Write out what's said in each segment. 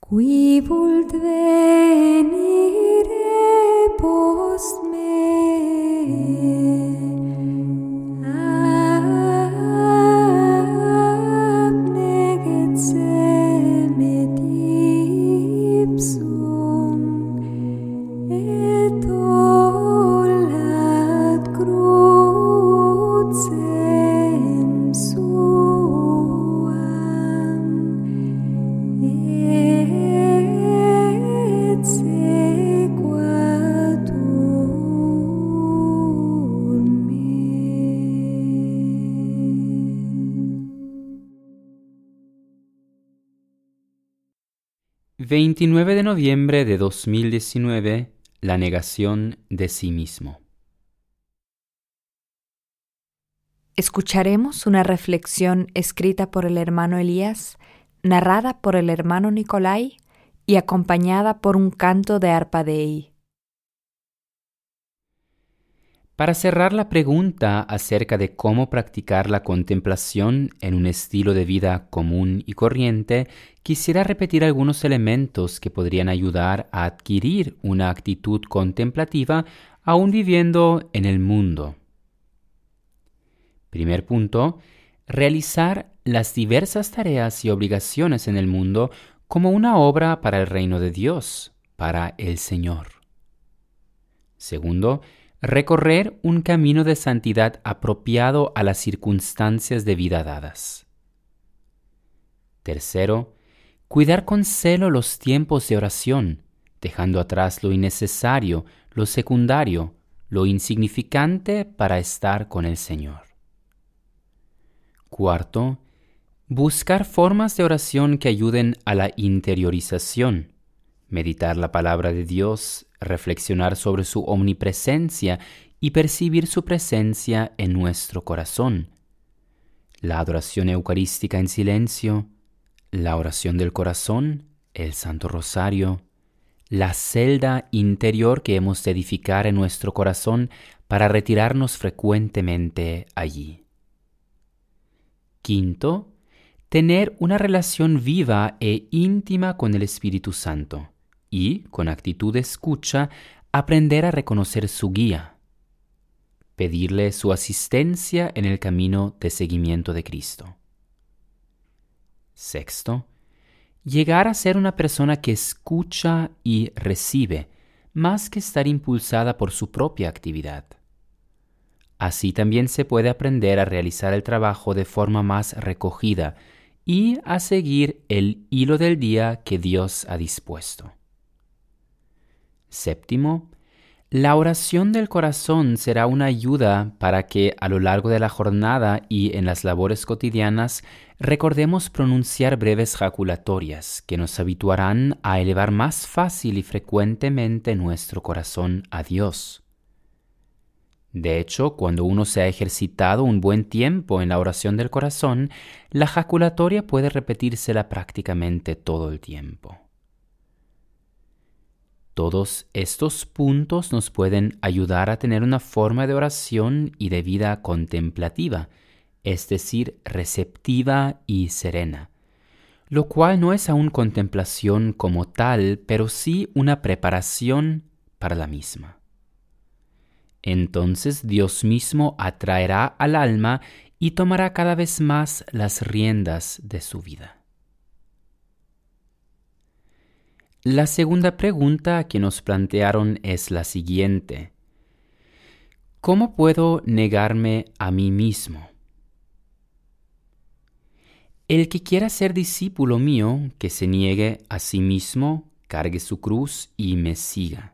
Qui vult venire post me, abneget semet ipsum, et ollat crucem suam, et sequatur me. 29 de noviembre de 2019, la negación de sí mismo. Escucharemos una reflexión escrita por el hermano Elías, narrada por el hermano Nicolai y acompañada por un canto de arpa Dei. Para cerrar la pregunta acerca de cómo practicar la contemplación en un estilo de vida común y corriente, quisiera repetir algunos elementos que podrían ayudar a adquirir una actitud contemplativa aún viviendo en el mundo. Primer punto, realizar las diversas tareas y obligaciones en el mundo como una obra para el reino de Dios, para el Señor. Segundo, recorrer un camino de santidad apropiado a las circunstancias de vida dadas. Tercero, cuidar con celo los tiempos de oración, dejando atrás lo innecesario, lo secundario, lo insignificante para estar con el Señor. Cuarto, buscar formas de oración que ayuden a la interiorización, meditar la palabra de Dios, reflexionar sobre su omnipresencia y percibir su presencia en nuestro corazón. La adoración eucarística en silencio, la oración del corazón, el Santo Rosario, la celda interior que hemos de edificar en nuestro corazón para retirarnos frecuentemente allí. Quinto, tener una relación viva e íntima con el Espíritu Santo y, con actitud de escucha, aprender a reconocer su guía, pedirle su asistencia en el camino de seguimiento de Cristo. Sexto, llegar a ser una persona que escucha y recibe, más que estar impulsada por su propia actividad. Así también se puede aprender a realizar el trabajo de forma más recogida y a seguir el hilo del día que Dios ha dispuesto. Séptimo, la oración del corazón será una ayuda para que a lo largo de la jornada y en las labores cotidianas recordemos pronunciar breves jaculatorias que nos habituarán a elevar más fácil y frecuentemente nuestro corazón a Dios. De hecho, cuando uno se ha ejercitado un buen tiempo en la oración del corazón, la jaculatoria puede repetírsela prácticamente todo el tiempo. Todos estos puntos nos pueden ayudar a tener una forma de oración y de vida contemplativa, es decir, receptiva y serena, lo cual no es aún contemplación como tal, pero sí una preparación para la misma. Entonces Dios mismo atraerá al alma y tomará cada vez más las riendas de su vida. La segunda pregunta que nos plantearon es la siguiente: ¿cómo puedo negarme a mí mismo? El que quiera ser discípulo mío, que se niegue a sí mismo, cargue su cruz y me siga.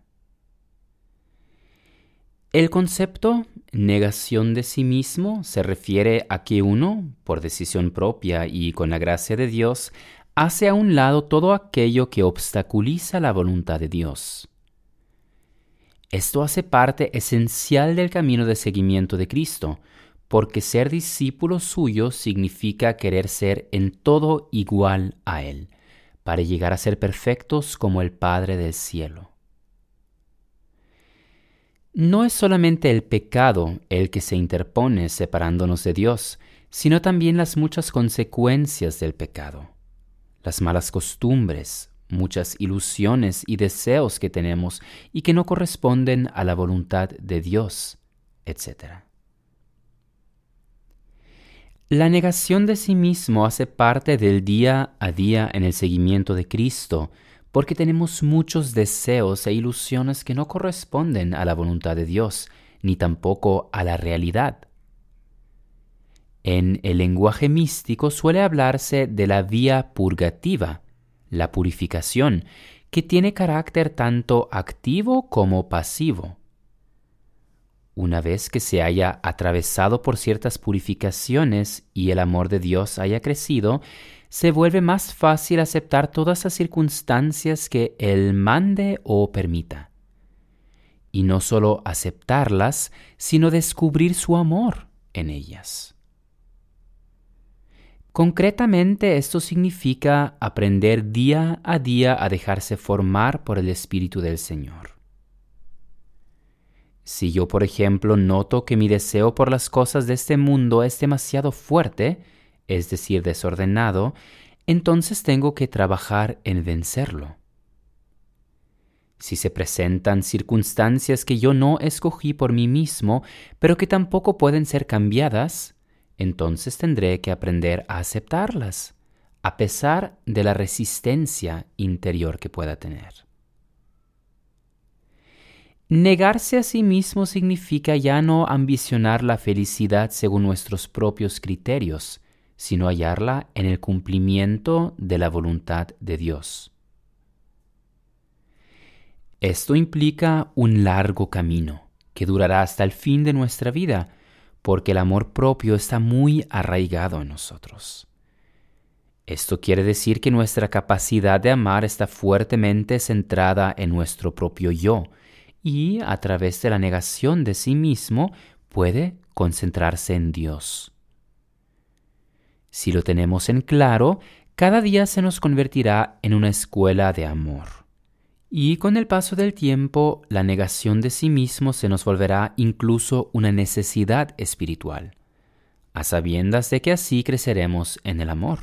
El concepto negación de sí mismo se refiere a que uno, por decisión propia y con la gracia de Dios, hace a un lado todo aquello que obstaculiza la voluntad de Dios. Esto hace parte esencial del camino de seguimiento de Cristo, porque ser discípulo suyo significa querer ser en todo igual a Él, para llegar a ser perfectos como el Padre del cielo. No es solamente el pecado el que se interpone separándonos de Dios, sino también las muchas consecuencias del pecado. Las malas costumbres, muchas ilusiones y deseos que tenemos y que no corresponden a la voluntad de Dios, etc. La negación de sí mismo hace parte del día a día en el seguimiento de Cristo, porque tenemos muchos deseos e ilusiones que no corresponden a la voluntad de Dios, ni tampoco a la realidad. En el lenguaje místico suele hablarse de la vía purgativa, la purificación, que tiene carácter tanto activo como pasivo. Una vez que se haya atravesado por ciertas purificaciones y el amor de Dios haya crecido, se vuelve más fácil aceptar todas las circunstancias que Él mande o permita. Y no solo aceptarlas, sino descubrir su amor en ellas. Concretamente, esto significa aprender día a día a dejarse formar por el Espíritu del Señor. Si yo, por ejemplo, noto que mi deseo por las cosas de este mundo es demasiado fuerte, es decir, desordenado, entonces tengo que trabajar en vencerlo. Si se presentan circunstancias que yo no escogí por mí mismo, pero que tampoco pueden ser cambiadas, entonces tendré que aprender a aceptarlas, a pesar de la resistencia interior que pueda tener. Negarse a sí mismo significa ya no ambicionar la felicidad según nuestros propios criterios, sino hallarla en el cumplimiento de la voluntad de Dios. Esto implica un largo camino que durará hasta el fin de nuestra vida, porque el amor propio está muy arraigado en nosotros. Esto quiere decir que nuestra capacidad de amar está fuertemente centrada en nuestro propio yo, y a través de la negación de sí mismo puede concentrarse en Dios. Si lo tenemos en claro, cada día se nos convertirá en una escuela de amor. Y con el paso del tiempo, la negación de sí mismo se nos volverá incluso una necesidad espiritual, a sabiendas de que así creceremos en el amor.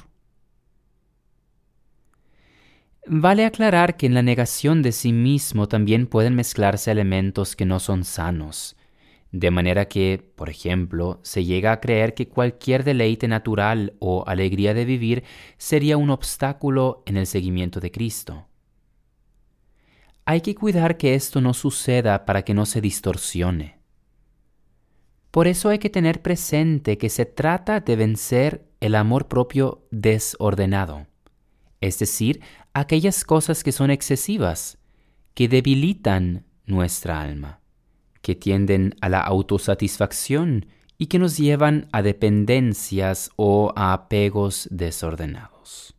Vale aclarar que en la negación de sí mismo también pueden mezclarse elementos que no son sanos, de manera que, por ejemplo, se llega a creer que cualquier deleite natural o alegría de vivir sería un obstáculo en el seguimiento de Cristo. Hay que cuidar que esto no suceda para que no se distorsione. Por eso hay que tener presente que se trata de vencer el amor propio desordenado, es decir, aquellas cosas que son excesivas, que debilitan nuestra alma, que tienden a la autosatisfacción y que nos llevan a dependencias o a apegos desordenados.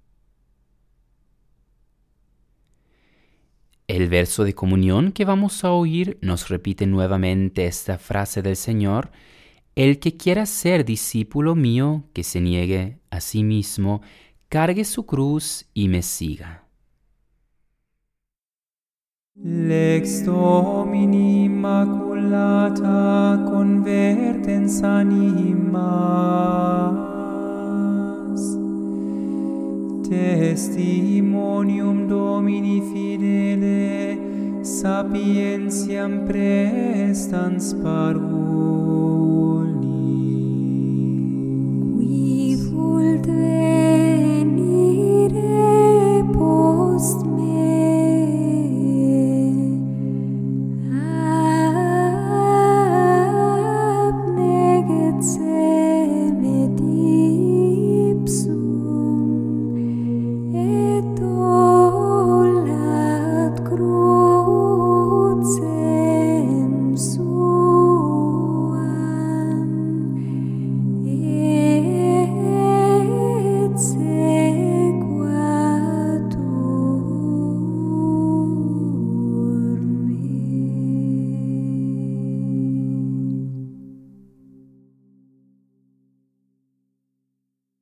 El verso de comunión que vamos a oír nos repite nuevamente esta frase del Señor: el que quiera ser discípulo mío, que se niegue a sí mismo, cargue su cruz y me siga. Lex Domini Immaculata convertens animas, testimonium Domini fidele, sapientiam prestans parvum.